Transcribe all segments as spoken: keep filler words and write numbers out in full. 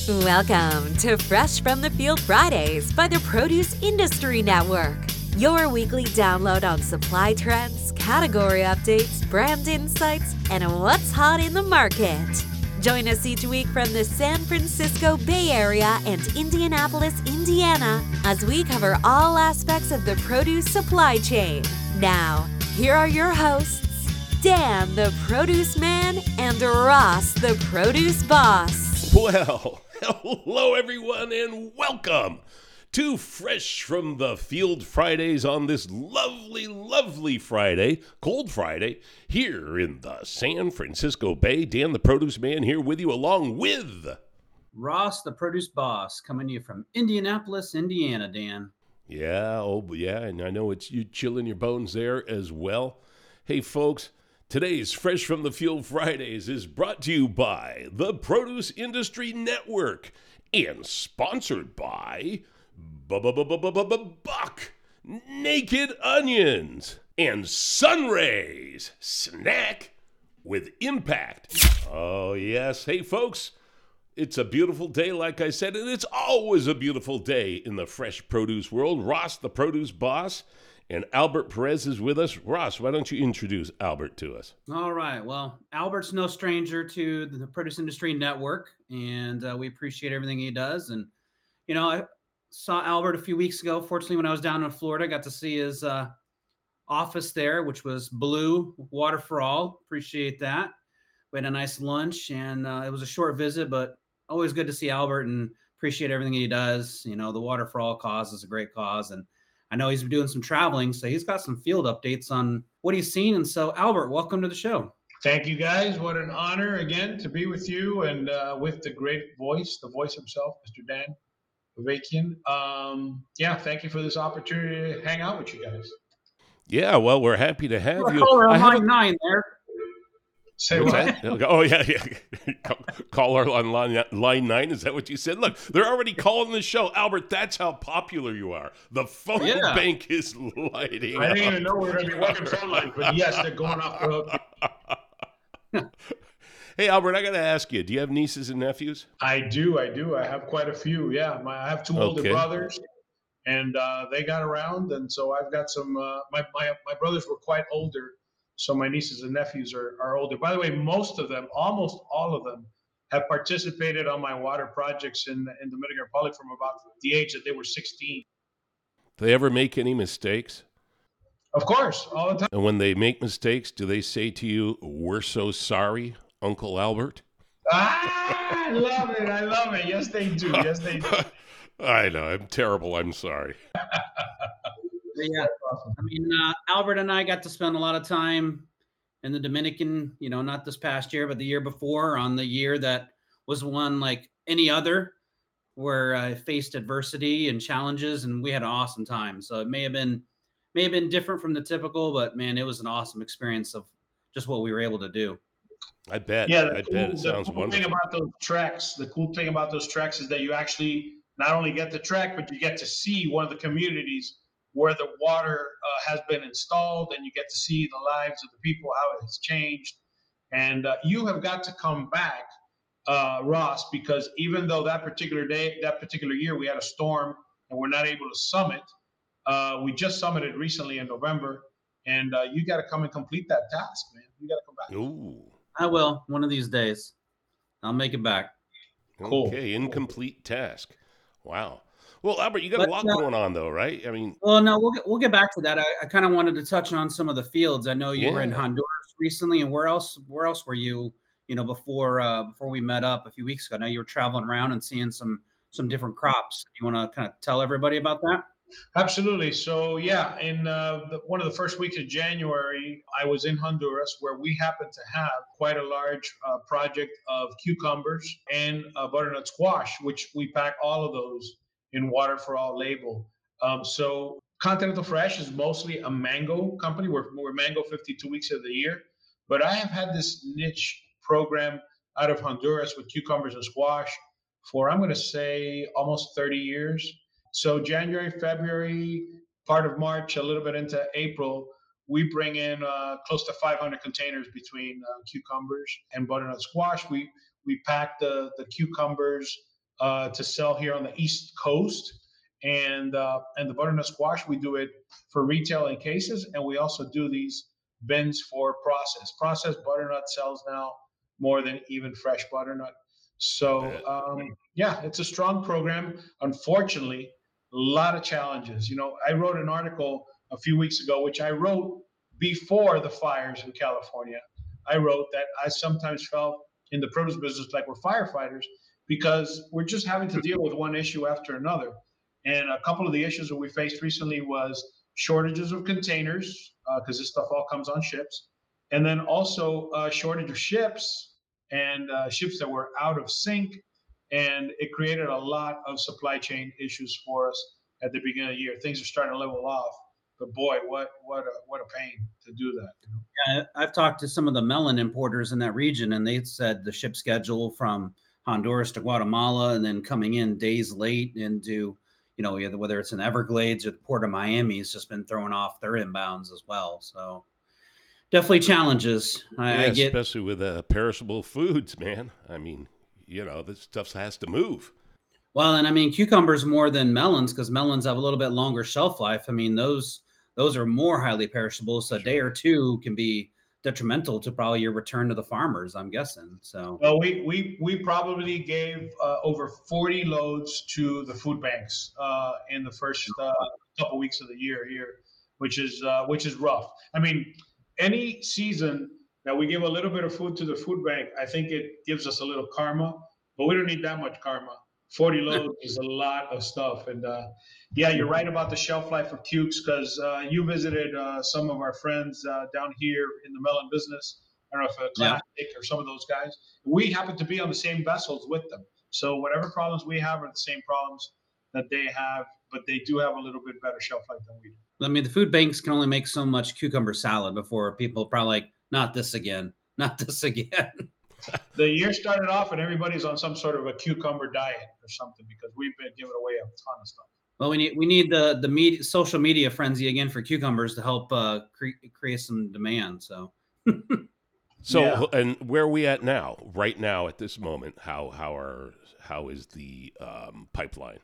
Welcome to Fresh from the Field Fridays by the Produce Industry Network, your weekly download on supply trends, category updates, brand insights, and what's hot in the market. Join us each week from the San Francisco Bay Area and Indianapolis, Indiana, as we cover all aspects of the produce supply chain. Now, here are your hosts, Dan, the produce man, and Ross, the produce boss. Well, hello everyone and welcome to Fresh from the Field Fridays on this lovely, lovely Friday, cold Friday, here in the San Francisco Bay. Dan, the produce man, here with you along with Ross, the produce boss, coming to you from Indianapolis, Indiana, Dan. Yeah, oh yeah, and I know it's you chilling your bones there as well. Hey folks, today's Fresh from the Field Fridays is brought to you by the Produce Industry Network and sponsored by Buck Naked Onions and Sunrays Snack with Impact. Oh yes, hey folks, it's a beautiful day like I said, and it's always a beautiful day in the fresh produce world. Ross, the produce boss, and Albert Perez is with us. Ross, why don't you introduce Albert to us? All right. Well, Albert's no stranger to the Produce Industry Network, and uh, we appreciate everything he does. And, you know, I saw Albert a few weeks ago. Fortunately, when I was down in Florida, I got to see his uh, office there, which was blue, water for all. Appreciate that. We had a nice lunch, and uh, it was a short visit, but always good to see Albert and appreciate everything he does. You know, the Water for All cause is a great cause, and I know he's doing some traveling, so he's got some field updates on what he's seen. And so, Albert, welcome to the show. Thank you, guys. What an honor, again, to be with you and uh, with the great voice, the voice himself, Mister Dan Avakian. Um, yeah, thank you for this opportunity to hang out with you guys. Yeah, well, we're happy to have you. Caller on line nine there. Say what? Oh, yeah, yeah. Caller on line, line nine. Is that what you said? Look, they're already calling the show. Albert, that's how popular you are. The phone Yeah. bank is lighting I didn't up. even know we were going to be working phone lines, but yes, they're going off the hook. Hey, Albert, I got to ask you, do you have nieces and nephews? I do, I do. I have quite a few. Yeah, my, I have two older Okay. brothers, and uh, they got around, and so I've got some. Uh, my my my brothers were quite older, so my nieces and nephews are are older. By the way, most of them, almost all of them, have participated on my water projects in in Dominican Republic from about the age that they were sixteen. Do they ever make any mistakes? Of course, all the time. And when they make mistakes, do they say to you, "We're so sorry, Uncle Albert"? Ah, I love it. I love it. Yes, they do. Yes, they do. I know. I'm terrible. I'm sorry. Yeah, I mean, uh, Albert and I got to spend a lot of time in the Dominican, you know, not this past year, but the year before, on the year that was one like any other, where I faced adversity and challenges, and we had an awesome time. So it may have been, may have been different from the typical, but man, it was an awesome experience of just what we were able to do. I bet. Yeah, I the bet. cool, It the sounds cool wonderful. thing about those treks, the cool thing about those treks is that you actually not only get the trek, but you get to see one of the communities where the water uh, has been installed, and you get to see the lives of the people, how it has changed. And uh, you have got to come back, uh, Ross, because even though that particular day, that particular year, we had a storm and we're not able to summit, uh, we just summited recently in November, and uh, you got to come and complete that task, man. You got to come back. Ooh. I will one of these days. I'll make it back. Cool. Okay, incomplete task. Wow. Well, Albert, you got But, a lot uh, going on, though, right? I mean, Well, no, we'll get, we'll get back to that. I, I kind of wanted to touch on some of the fields. I know you were in Yeah. Honduras recently, and where else? Where else were you? You know, before uh, before we met up a few weeks ago. I know you were traveling around and seeing some some different crops. You want to kind of tell everybody about that? Absolutely. So yeah, in uh, the, one of the first weeks of January, I was in Honduras, where we happened to have quite a large uh, project of cucumbers and uh, butternut squash, which we pack all of those in Water for All label. Um, so Continental Fresh is mostly a mango company. We're, we're mango fifty-two weeks of the year, but I have had this niche program out of Honduras with cucumbers and squash for, I'm going to say, almost thirty years. So January, February, part of March, a little bit into April, we bring in uh, close to five hundred containers between uh, cucumbers and butternut squash. We we pack the the cucumbers uh, to sell here on the East Coast. And uh, and the butternut squash, we do it for retail in cases, and we also do these bins for process. Processed butternut sells now more than even fresh butternut. So um, yeah, it's a strong program. Unfortunately, a lot of challenges. You know, I wrote an article a few weeks ago, which I wrote before the fires in California. I wrote that I sometimes felt in the produce business like we're firefighters because we're just having to deal with one issue after another. And a couple of the issues that we faced recently was shortages of containers because uh, this stuff all comes on ships, and then also a shortage of ships and uh, ships that were out of sync, and it created a lot of supply chain issues for us at the beginning of the year. Things are starting to level off, but boy, what what a what a pain to do that. You know? Yeah, I've talked to some of the melon importers in that region, and they said the ship schedule from Honduras to Guatemala, and then coming in days late into, you know, either whether it's in Everglades or the Port of Miami, has just been throwing off their inbounds as well. So definitely challenges. I, yeah, I get, especially with uh, perishable foods, man. I mean, you know, this stuff has to move. Well, and I mean, cucumbers more than melons because melons have a little bit longer shelf life. I mean, those those are more highly perishable. So a day or two can be detrimental to probably your return to the farmers, I'm guessing. So well, we we we probably gave uh, over forty loads to the food banks uh, in the first uh, couple weeks of the year here, which is uh, which is rough. I mean, any season that we give a little bit of food to the food bank, I think it gives us a little karma, but we don't need that much karma. forty loads is a lot of stuff. And uh, yeah, you're right about the shelf life of cukes because uh, you visited uh, some of our friends uh, down here in the melon business. I don't know if a Classic yeah. or some of those guys. We happen to be on the same vessels with them. So whatever problems we have are the same problems that they have, but they do have a little bit better shelf life than we do. I mean, the food banks can only make so much cucumber salad before people are probably like, not this again, not this again. The year started off and everybody's on some sort of a cucumber diet or something because we've been giving away a ton of stuff. Well, we need we need the the media, social media frenzy again for cucumbers to help uh, cre- create some demand. So, so yeah. And where are we at now? Right now, at this moment, how how are how is the um, pipeline?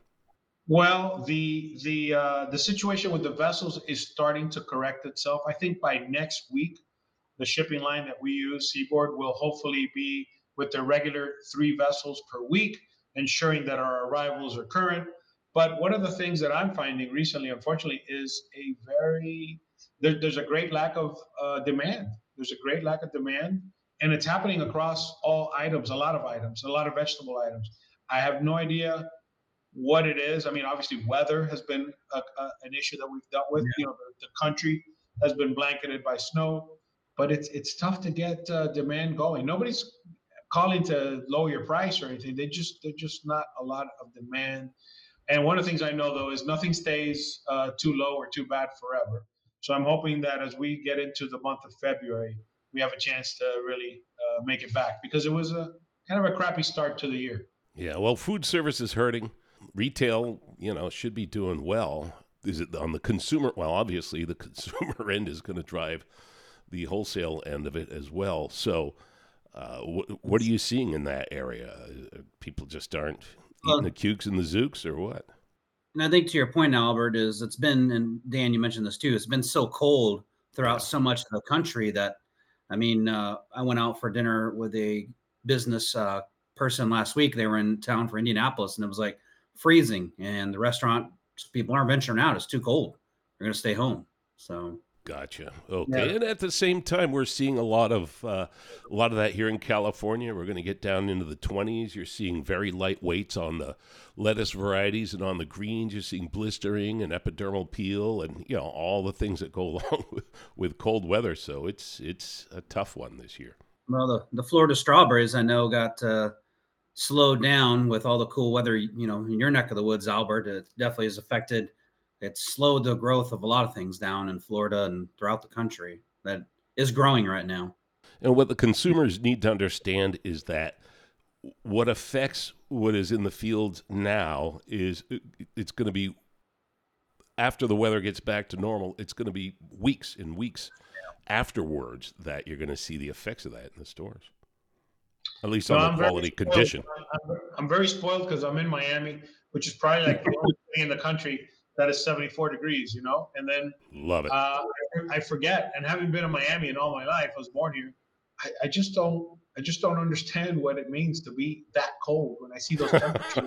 Well, the the uh, the situation with the vessels is starting to correct itself. I think by next week, the shipping line that we use, Seaboard, will hopefully be with their regular three vessels per week, ensuring that our arrivals are current. But one of the things that I'm finding recently, unfortunately, is a very there, there's a great lack of uh, demand. There's a great lack of demand, and it's happening across all items, a lot of items, a lot of vegetable items. I have no idea what it is. I mean, obviously, weather has been a, a, an issue that we've dealt with. Yeah. You know, the, the country has been blanketed by snow. But it's it's tough to get uh, demand going. Nobody's calling to lower your price or anything. They just they're just not a lot of demand. And one of the things I know though is nothing stays uh, too low or too bad forever. So I'm hoping that as we get into the month of February, we have a chance to really uh, make it back because it was a kind of a crappy start to the year. Yeah, well, food service is hurting. Retail, you know, should be doing well. Is it on the consumer? Well, obviously the consumer end is going to drive the wholesale end of it as well. So uh, wh- what are you seeing in that area? People just aren't eating well, the cukes and the zooks or what? And I think to your point, Albert, is it's been, and Dan, you mentioned this too, it's been so cold throughout yeah. so much of the country that, I mean, uh, I went out for dinner with a business uh, person last week. They were in town for Indianapolis and it was like freezing and the restaurant, people aren't venturing out. It's too cold. They're going to stay home. So Gotcha. Okay, yeah. And at the same time, we're seeing a lot of uh, a lot of that here in California. We're going to get down into the twenties. You're seeing very light weights on the lettuce varieties and on the greens. You're seeing blistering and epidermal peel, and you know all the things that go along with, with cold weather. So it's it's a tough one this year. Well, the the Florida strawberries I know got uh, slowed down with all the cool weather. You know, in your neck of the woods, Albert, it definitely has affected. It's slowed the growth of a lot of things down in Florida and throughout the country that is growing right now. And what the consumers need to understand is that what affects what is in the fields now is it's going to be, after the weather gets back to normal, it's going to be weeks and weeks afterwards that you're going to see the effects of that in the stores. At least No, on the I'm very quality spoiled. condition. I'm, I'm very spoiled because I'm in Miami, which is probably like the only city in the country that is seventy-four degrees, you know? And then Love it. uh, I, I forget, and having been in Miami in all my life, I was born here. I, I just don't, I just don't understand what it means to be that cold when I see those temperatures.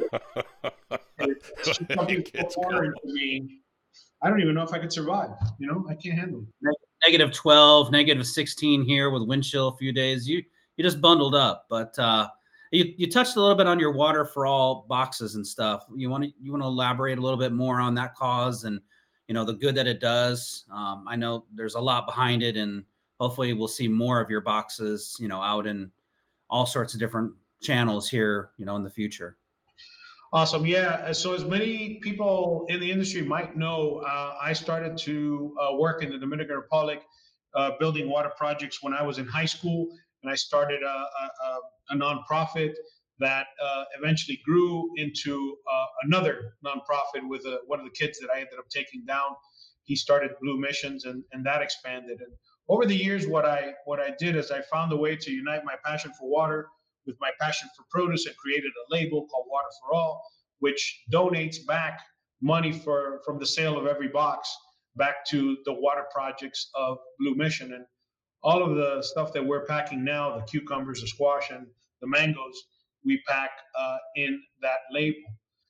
It's just something It so gets foreign cold. to me. I don't even know if I could survive. You know, I can't handle it. Neg- Negative twelve, negative sixteen here with wind chill a few days. You you just bundled up, but uh, you you touched a little bit on your water for all boxes and stuff. You want to you want to elaborate a little bit more on that cause and you know the good that it does. Um, I know there's a lot behind it, and hopefully we'll see more of your boxes, you know, out in all sorts of different channels here, you know, in the future. Awesome. Yeah. So, as many people in the industry might know, uh, I started to uh, work in the Dominican Republic uh, building water projects when I was in high school. And I started a, a, a a nonprofit that uh, eventually grew into uh, another nonprofit with a, one of the kids that I ended up taking down. He started Blue Missions, and, and that expanded. And over the years, what I what I did is I found a way to unite my passion for water with my passion for produce and created a label called Water for All, which donates back money for from the sale of every box back to the water projects of Blue Mission. And all of the stuff that we're packing now, the cucumbers, the squash, and the mangoes, we pack uh, in that label.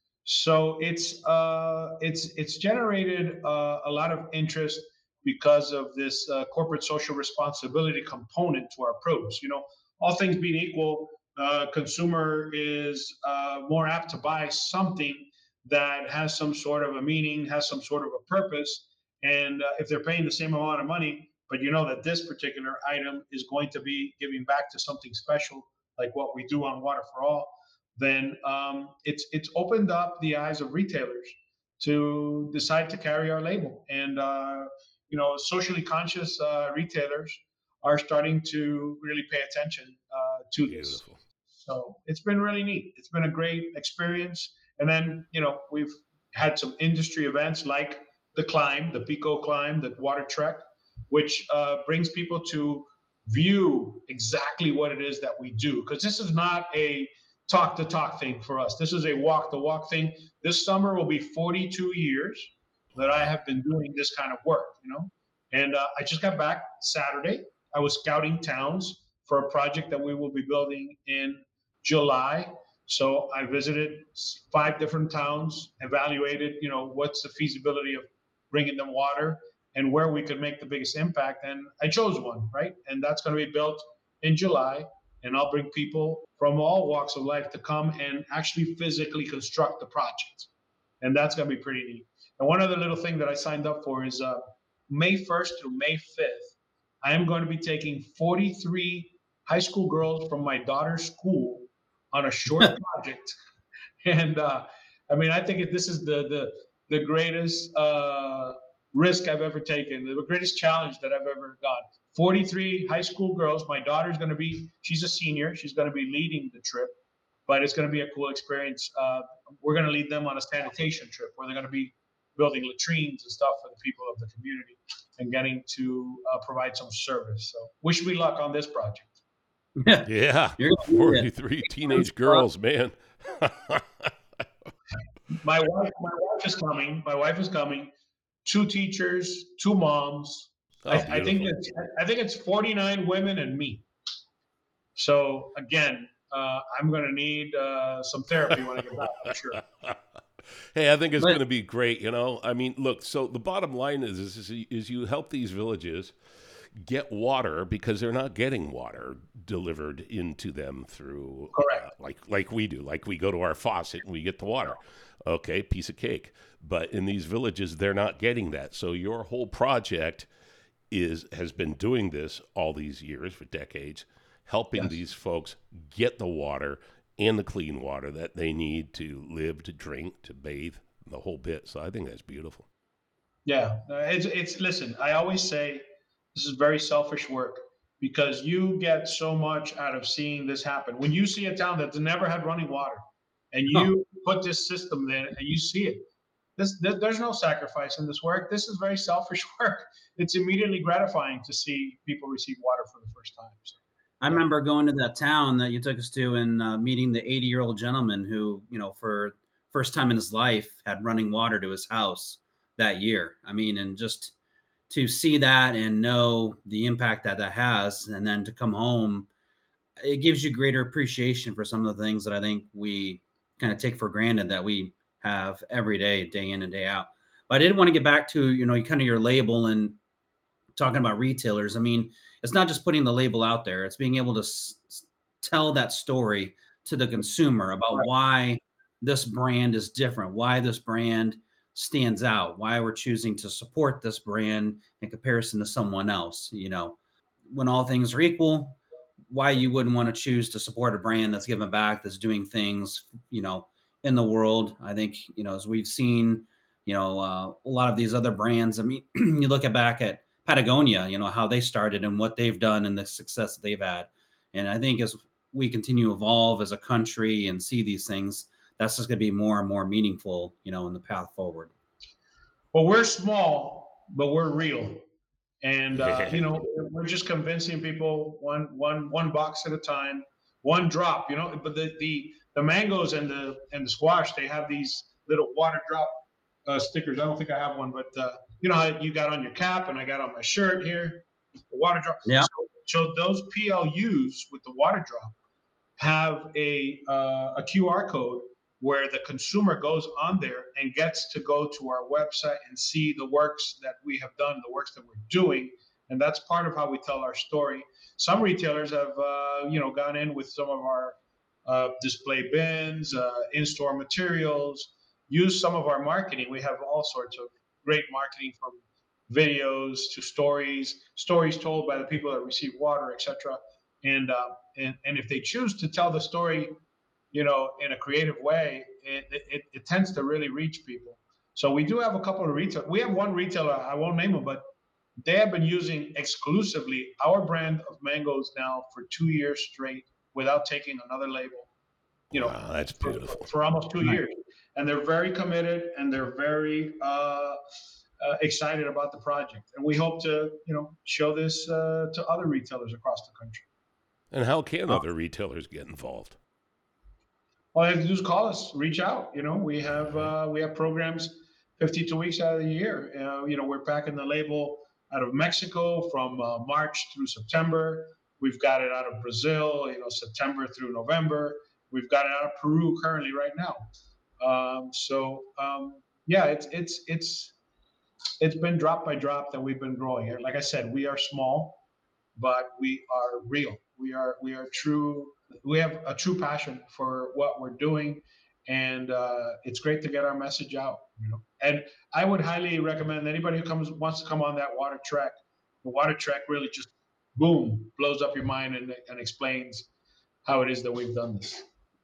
So it's uh, it's it's generated uh, a lot of interest because of this uh, corporate social responsibility component to our produce. You know, all things being equal, uh, consumer is uh, more apt to buy something that has some sort of a meaning, has some sort of a purpose, and uh, if they're paying the same amount of money, but you know that this particular item is going to be giving back to something special, like what we do on Water for All, then um, it's it's opened up the eyes of retailers to decide to carry our label. And uh, you know, socially conscious uh, retailers are starting to really pay attention uh, to this. Beautiful. So it's been really neat. It's been a great experience. And then you know we've had some industry events like the climb, the Pico climb, the water trek, which uh, brings people to view exactly what it is that we do. Because this is not a talk the talk thing for us. This is a walk the walk thing. This summer will be forty-two years that I have been doing this kind of work, you know. And uh, I just got back Saturday. I was scouting towns for a project that we will be building in July. So I visited five different towns, evaluated, you know, what's the feasibility of bringing them water and where we could make the biggest impact. And I chose one, right? And that's going to be built in July. And I'll bring people from all walks of life to come and actually physically construct the project. And that's going to be pretty neat. And one other little thing that I signed up for is uh, May first through May fifth, I am going to be taking forty-three high school girls from my daughter's school on a short project. And uh, I mean, I think this is the the the greatest uh, risk I've ever taken, the greatest challenge that I've ever done. forty-three high school girls. My daughter's going to be, she's a senior. She's going to be leading the trip, but it's going to be a cool experience. Uh, we're going to lead them on a sanitation trip where they're going to be building latrines and stuff for the people of the community and getting to uh, provide some service. So wish me luck on this project. Yeah. You're gonna do it. forty-three teenage girls, man. My wife, my wife is coming. My wife is coming. Two teachers, two moms. Oh, I, I think beautiful. it's I think it's forty-nine women and me. So again, uh, I'm going to need uh, some therapy when I get back, for sure. Hey, I think it's But- going to be great. You know, I mean, look. So the bottom line is, is, is you help these villages get water because they're not getting water delivered into them through, Correct. uh, like like we do. Like we go to our faucet and we get the water. Okay, piece of cake. But in these villages, they're not getting that. So your whole project is has been doing this all these years for decades, helping Yes. these folks get the water and the clean water that they need to live, to drink, to bathe, the whole bit. So I think that's beautiful. Yeah, uh, it's it's. Listen, I always say this is very selfish work because you get so much out of seeing this happen. When you see a town that's never had running water, and you put this system there, and you see it, this, there- there's no sacrifice in this work. This is very selfish work. It's immediately gratifying to see people receive water for the first time. So I remember going to that town that you took us to and uh, meeting the eighty year old gentleman who, you know, for first time in his life had running water to his house that year. I mean, and just to see that and know the impact that that has, and then to come home, it gives you greater appreciation for some of the things that I think we kind of take for granted that we have every day, day in and day out. But I did want to get back to, you know, kind of your label and talking about retailers. I mean, it's not just putting the label out there, it's being able to s- tell that story to the consumer about Right. why this brand is different, why this brand stands out, why we're choosing to support this brand in comparison to someone else. You know, when all things are equal, why you wouldn't want to choose to support a brand that's giving back, that's doing things, you know, in the world. I think, you know, as we've seen, you know, uh, a lot of these other brands. I mean, you look at back at Patagonia, you know, how they started and what they've done and the success that they've had. And I think as we continue to evolve as a country and see these things, that's just going to be more and more meaningful, you know, in the path forward. Well, we're small, but we're real. And uh, you know, we're just convincing people one one one box at a time, one drop. You know, but the the the mangoes and the and the squash, they have these little water drop uh, stickers. I don't think I have one, but uh, you know, how you got on your cap and I got on my shirt here, the water drop. Yeah. So, so those P L Us with the water drop have a uh, a Q R code where the consumer goes on there and gets to go to our website and see the works that we have done, the works that we're doing, and that's part of how we tell our story. Some retailers have, uh, you know, gone in with some of our uh, display bins, uh, in-store materials, use some of our marketing. We have all sorts of great marketing, from videos to stories, stories told by the people that receive water, et cetera. And uh, and and if they choose to tell the story, you know, in a creative way, it, it, it tends to really reach people. So we do have a couple of retail. We have one retailer, I won't name them, but they have been using exclusively our brand of mangoes now for two years straight without taking another label. You know, Wow, that's for, beautiful. for almost two Nice. years, and they're very committed and they're very uh, uh, excited about the project. And we hope to, you know, show this uh, to other retailers across the country. And how can other retailers get involved? All you have to do is call us, reach out. You know, we have uh, we have programs fifty-two weeks out of the year. Uh, you know, we're packing the label out of Mexico from uh, March through September. We've got it out of Brazil, you know, September through November. We've got it out of Peru currently right now. Um, so um, yeah, it's it's it's it's been drop by drop that we've been growing. Like I said, we are small, but we are real. We are we are true. We have a true passion for what we're doing, and uh, it's great to get our message out. You know, and I would highly recommend anybody who comes wants to come on that water trek. The water trek really just boom blows up your mind and, and explains how it is that we've done this.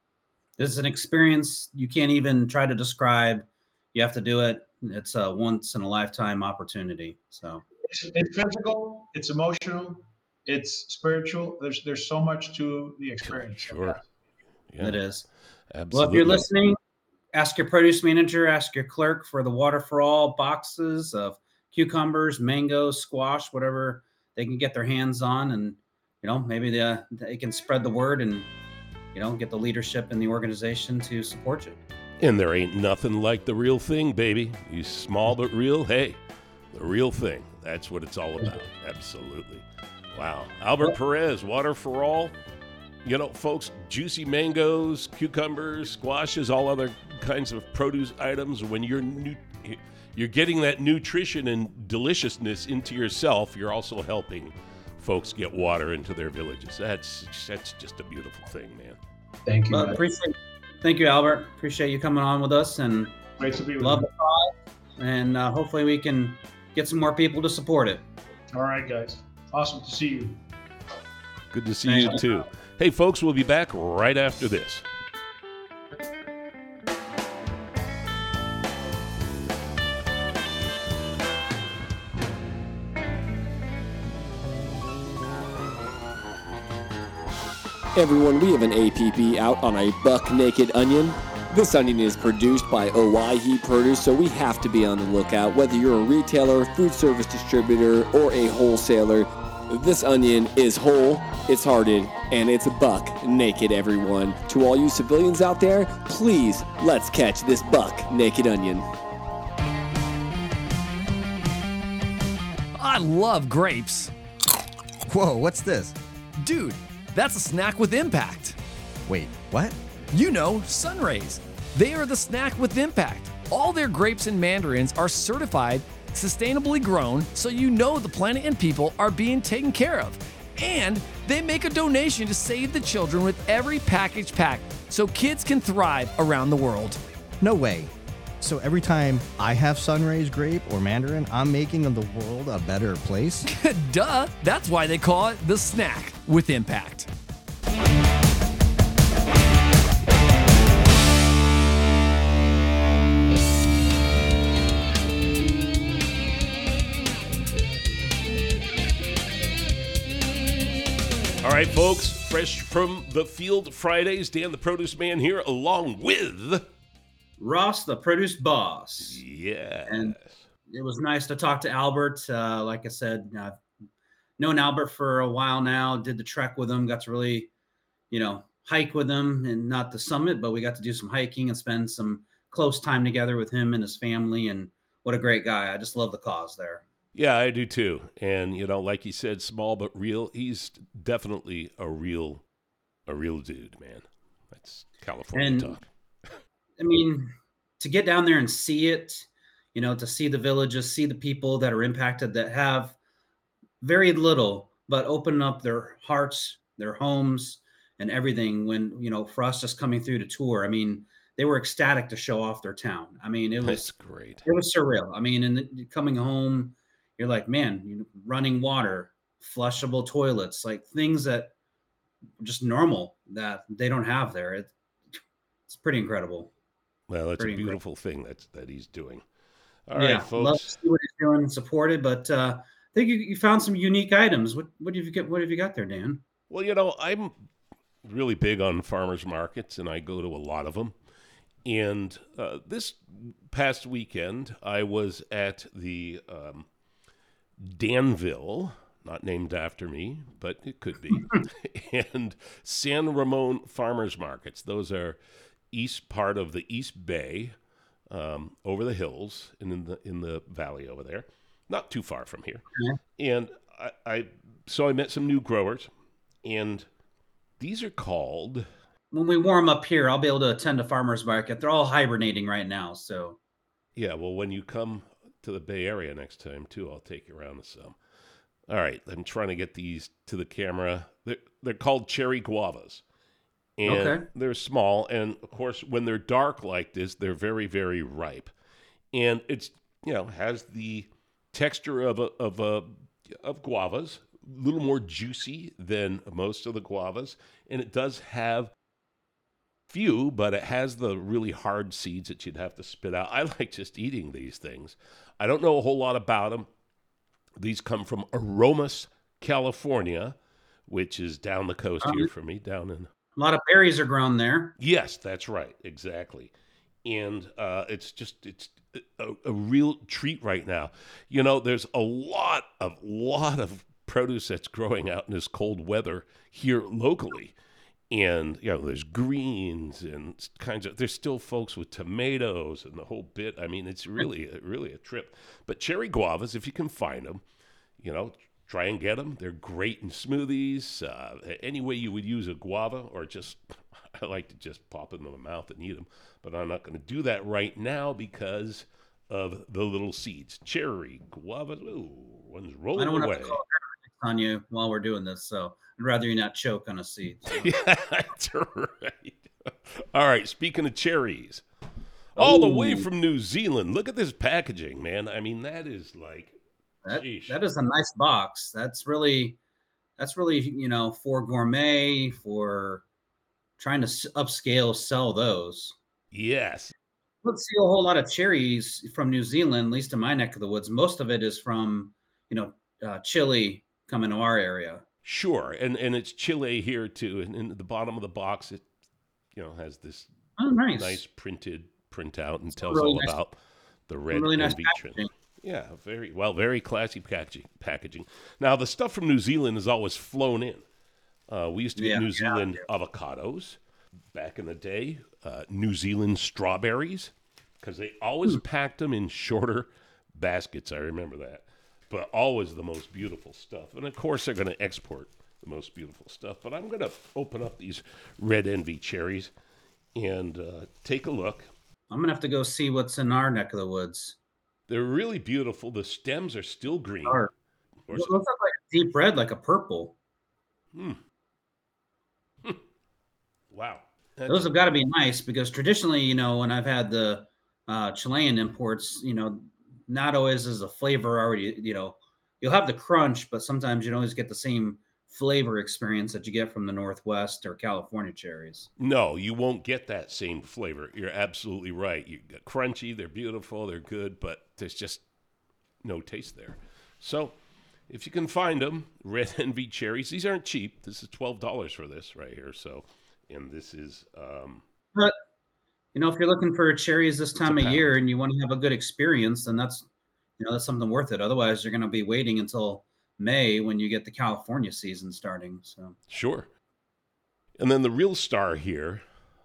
It's an experience you can't even try to describe. You have to do it. It's a once in a lifetime opportunity. So It's, it's physical, it's emotional, it's spiritual. There's there's so much to the experience. Sure. Yeah, it is. absolutely. Well, if you're listening, ask your produce manager, ask your clerk for the Water for All boxes of cucumbers, mangoes, squash, whatever they can get their hands on. And, you know, maybe they, they can spread the word and, you know, get the leadership in the organization to support you. And there ain't nothing like the real thing, baby. You small but real. Hey, the real thing. That's what it's all about. Absolutely. Wow. Albert Perez, Water for All. You know, folks, juicy mangoes, cucumbers, squashes, all other kinds of produce items. When you're nu- you're getting that nutrition and deliciousness into yourself, you're also helping folks get water into their villages. That's that's just a beautiful thing, man. Thank you. Well, appreciate, thank you, Albert. Appreciate you coming on with us, and Great to be with love you. the cause. And uh, hopefully we can get some more people to support it. All right, guys. Awesome to see you. Good to see you too. Hey, folks, we'll be back right after this. Everyone, we have an A P B out on a buck naked onion. This onion is produced by Owyhee Produce, so we have to be on the lookout. Whether you're a retailer, food service distributor, or a wholesaler, This onion is whole, it's hearted, and it's buck naked, everyone. To all you civilians out there, please, let's catch this buck naked onion. I love grapes. Whoa, what's this? Dude, that's a snack with impact. Wait, what? You know, Sunrays. They are the snack with impact. All their grapes and mandarins are certified, sustainably grown, so you know the planet and people are being taken care of. And they make a donation to save the children with every package packed, so kids can thrive around the world. No way. So every time I have Sunrays grape or mandarin, I'm making the world a better place? Duh, that's why they call it the snack with impact. All right, folks, fresh from the field Fridays, Dan the Produce Man here, along with Ross, the produce boss. Yeah. And it was nice to talk to Albert. Uh, like I said, I've known Albert for a while now, did the trek with him, got to really, you know, hike with him, and not the summit, but we got to do some hiking and spend some close time together with him and his family. And what a great guy. I just love the cause there. Yeah, I do too. And, you know, like you said, small but real. He's definitely a real, a real dude, man. That's California And, talk. I mean, to get down there and see it, you know, to see the villages, see the people that are impacted that have very little, but open up their hearts, their homes, and everything. When, you know, for us just coming through to tour, I mean, they were ecstatic to show off their town. I mean, it was That's great. It was surreal. I mean, and the- coming home, you're like, man, you know, running water, flushable toilets, like things that are just normal that they don't have there. It, it's pretty incredible. Well, it's Pretty a beautiful thing that's that he's doing. All right, yeah, love to folks. see what he's doing, supported. But uh, I think you, you found some unique items. What what have you get? What have you got there, Dan? Well, you know, I'm really big on farmers markets, and I go to a lot of them. And uh, this past weekend, I was at the um, Danville, not named after me, but it could be, and San Ramon Farmers Markets. Those are east part of the East Bay, um, over the hills and in the in the valley over there, not too far from here. Yeah. And I, I so I met some new growers, and these are called. When we warm up here, I'll be able to attend a farmer's market. They're all hibernating right now. So Yeah, well, when you come to the Bay Area next time, too, I'll take you around to some. All right, I'm trying to get these to the camera. They're, they're called cherry guavas. And Okay. they're small. And, of course, when they're dark like this, they're very, very ripe. And it's, you know, has the texture of a, of a, of guavas, a little more juicy than most of the guavas. And it does have few, but it has the really hard seeds that you'd have to spit out. I like just eating these things. I don't know a whole lot about them. These come from Aromas, California, which is down the coast Um, here for me, down in... a lot of berries are grown there. Yes, that's right, exactly. And uh, it's just, it's a, a real treat right now. You know, there's a lot of, lot of produce that's growing out in this cold weather here locally. And, you know, there's greens and kinds of, there's still folks with tomatoes and the whole bit. I mean, it's really, really a trip. But cherry guavas, if you can find them, you know, try and get them. They're great in smoothies. Uh, any way you would use a guava, or just, I like to just pop them in my mouth and eat them. But I'm not going to do that right now because of the little seeds. Cherry guavas, ooh, one's I rolling don't want to away. have to call on you while we're doing this, so I'd rather you not choke on a seed. So. Yeah, that's right. All right, speaking of cherries, all the way Ooh. from New Zealand. Look at this packaging, man. I mean, that is like, That, sheesh. that is a nice box. That's really, that's really, you know, for gourmet, for trying to s- upscale, sell those. Yes. Don't see a whole lot of cherries from New Zealand, at least in my neck of the woods. Most of it is from, you know, uh, Chile coming to our area. Sure, and and it's Chile here too. And in the bottom of the box, it you know has this Oh, nice. nice printed printout and tells really all nice- about the red really nice envy trend. packaging. Yeah, very well, very classy packaging. Packaging. Now, the stuff from New Zealand is always flown in. Uh, we used to get Yeah, New yeah, Zealand avocados back in the day, uh, New Zealand strawberries, because they always packed them in shorter baskets. I remember that. But always the most beautiful stuff. And, of course, they're going to export the most beautiful stuff. But I'm going to open up these Red Envy cherries and uh, take a look. I'm going to have to go see what's in our neck of the woods. They're really beautiful. The stems are still green. Or, Or it so- looks like a deep red, like a purple. Hmm. Hmm. Wow. That's- Those have got to be nice because traditionally, you know, when I've had the uh, Chilean imports, you know, not always is the flavor already, you know, you'll have the crunch, but sometimes you don't always get the same flavor experience that you get from the Northwest or California cherries. No, you won't get that same flavor. You're absolutely right. You get crunchy, they're beautiful, they're good, but there's just no taste there. So if you can find them, Red Envy cherries, these aren't cheap. This is twelve dollars for this right here. So, and this is, um, But, you know, if you're looking for cherries this time of pound. year and you want to have a good experience, then that's, you know, that's something worth it. Otherwise, you're going to be waiting until May when you get the California season starting. So sure. And then the real star here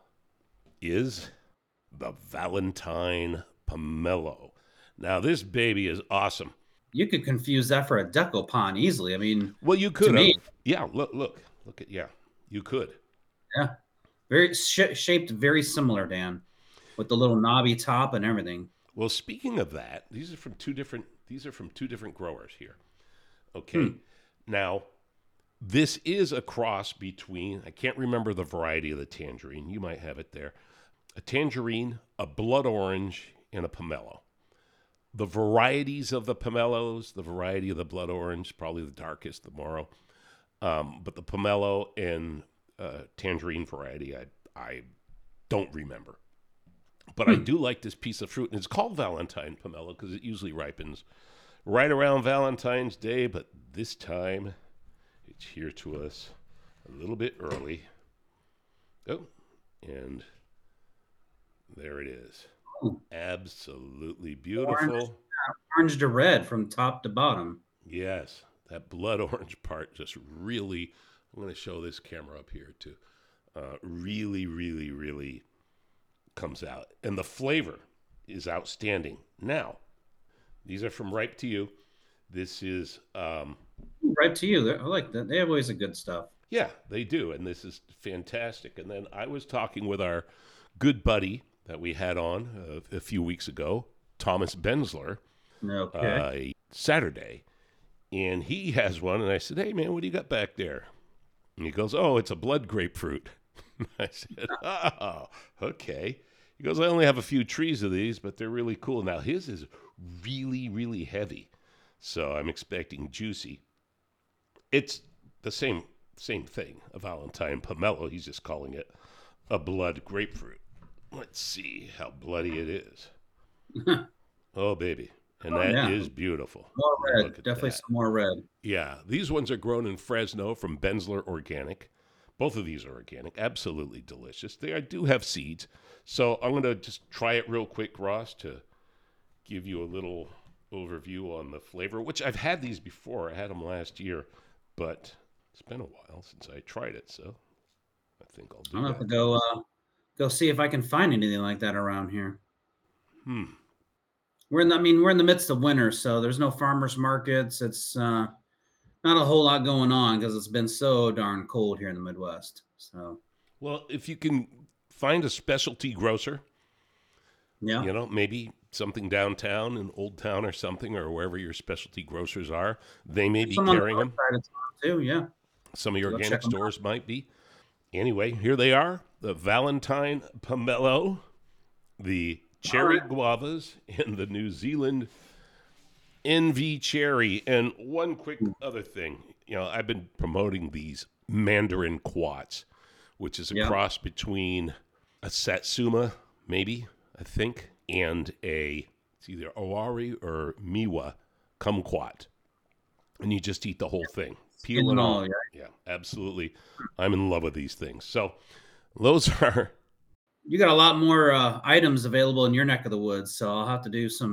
is the Valentine Pomelo. Now, this baby is awesome. you could confuse that for a decopon easily. I mean, Well, you could. me- have. Yeah, look, look, look at, yeah, you could. yeah, very sh- shaped very similar, Dan, with the little knobby top and everything. Well, speaking of that, these are from two different. These are from two different growers here. Okay, Hmm. now this is a cross between. I can't remember the variety of the tangerine. You might have it there. A tangerine, a blood orange, and a pomelo. The varieties of the pomelos, the variety of the blood orange, probably the darkest, the Moro. Um, but the pomelo and uh, tangerine variety, I I don't remember. But I do like this piece of fruit, and it's called Valentine pomelo because it usually ripens right around Valentine's Day, but this time it's here to us a little bit early. Oh, and there it is. Ooh. Absolutely beautiful. Orange to red from top to bottom. Yes, that blood orange part just really, I'm going to show this camera up here too, uh, really, really, really comes out. And the flavor is outstanding. Now, these are from Ripe to You. This is, um, Right to you. I like that. They have always a good stuff. yeah, they do. And this is fantastic. And then I was talking with our good buddy that we had on uh, a few weeks ago, Thomas Bensler, Okay. uh, Saturday. And he has one. And I said, hey, man, what do you got back there? And he goes, oh, it's a blood grapefruit. I said, oh, okay. He goes, I only have a few trees of these, but they're really cool. Now, his is really, really heavy. So I'm expecting juicy. It's the same same thing, a Valentine pomelo. He's just calling it a blood grapefruit. Let's see how bloody it is. Oh, baby. And Oh, that is yeah. beautiful. More red. Look at Definitely that. some more red. Yeah, these ones are grown in Fresno from Bensler Organic. Both of these are organic, absolutely delicious. They are, do have seeds. So I'm going to just try it real quick, Ross, to give you a little overview on the flavor, which I've had these before. I had them last year, but it's been a while since I tried it, so I think I'll do I'm gonna have to that. go uh, go see if I can find anything like that around here. Hmm. We're in the, I mean, we're in the midst of winter, so there's no farmers markets. It's uh, not a whole lot going on because it's been so darn cold here in the Midwest. So Well, if you can find a specialty grocer, yeah, you know, maybe something downtown in Old Town or something, or wherever your specialty grocers are, they may be Some on the carrying them. north side of town too. Yeah, Some of your Go organic check 'em out. stores might be. Anyway, here they are, the Valentine Pomelo, the cherry guavas, and the New Zealand Envy cherry. And one quick other thing, you know, I've been promoting these Mandarin Quats, which is a Yeah. cross between a Satsuma, maybe, I think, and a, it's either Owari or Miwa kumquat. And you just eat the whole thing. Peel Skin it and all, off. yeah. Yeah, absolutely. I'm in love with these things. So those are, you got a lot more uh, items available in your neck of the woods, so I'll have to do some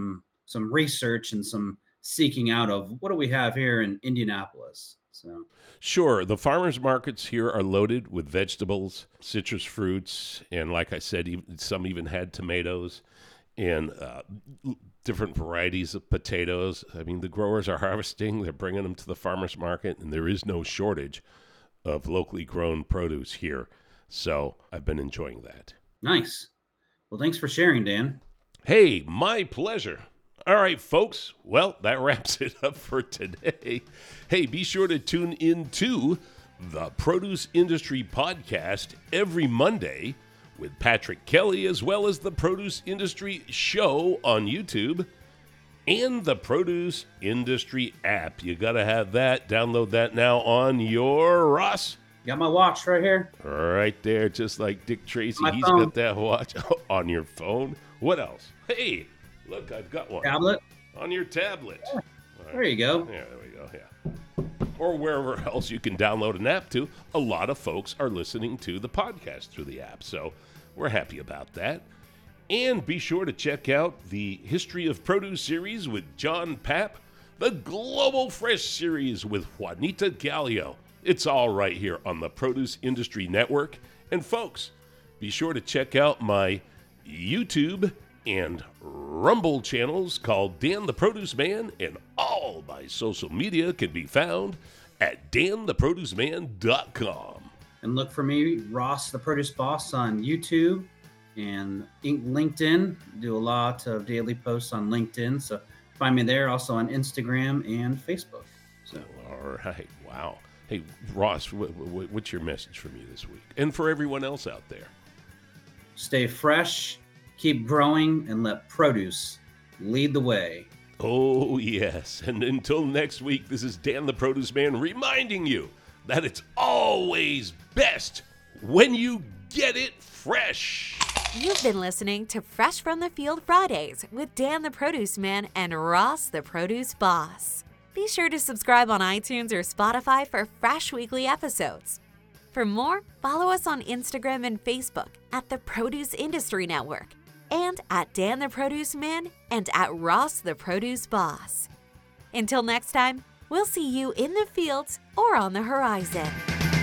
some research and some seeking out of what do we have here in Indianapolis. So Sure, the farmers markets here are loaded with vegetables, citrus fruits, and like I said, even, some even had tomatoes and uh, different varieties of potatoes. I mean, the growers are harvesting, they're bringing them to the farmers market, and there is no shortage of locally grown produce here. So I've been enjoying that. nice. Well, thanks for sharing, Dan. Hey, my pleasure. All right, folks. Well, that wraps it up for today. Hey, be sure to tune in to the Produce Industry Podcast every Monday with Patrick Kelly, as well as the Produce Industry Show on YouTube and the Produce Industry app. You got to have that. Download that now on your Ross. Got my watch right here. Right there, just like Dick Tracy. My He's phone. got that watch on your phone. What else? Hey, look, I've got one. Tablet. On your tablet. All There you go. Yeah, there we go. Yeah. Or wherever else you can download an app to. A lot of folks are listening to the podcast through the app, so we're happy about that. And be sure to check out the History of Produce series with John Papp, the Global Fresh series with Juanita Gallio. It's all right here on the Produce Industry Network. And folks, be sure to check out my YouTube and Rumble channels called Dan the Produce Man, and all my social media can be found at dan the produce man dot com. And look for me, Ross the Produce Boss, on YouTube and LinkedIn. Do a lot of daily posts on LinkedIn, so find me there. Also on Instagram and Facebook. So All right, wow. Hey, Ross, wh- wh- what's your message for me this week? And for everyone else out there? stay fresh, keep growing, and let produce lead the way. Oh, yes. And until next week, this is Dan the Produce Man reminding you that it's always best when you get it fresh. You've been listening to Fresh from the Field Fridays with Dan the Produce Man and Ross the Produce Boss. Be sure to subscribe on iTunes or Spotify for fresh weekly episodes. For more, follow us on Instagram and Facebook at the Produce Industry Network and at Dan the Produce Man and at Ross the Produce Boss. Until next time, we'll see you in the fields or on the horizon.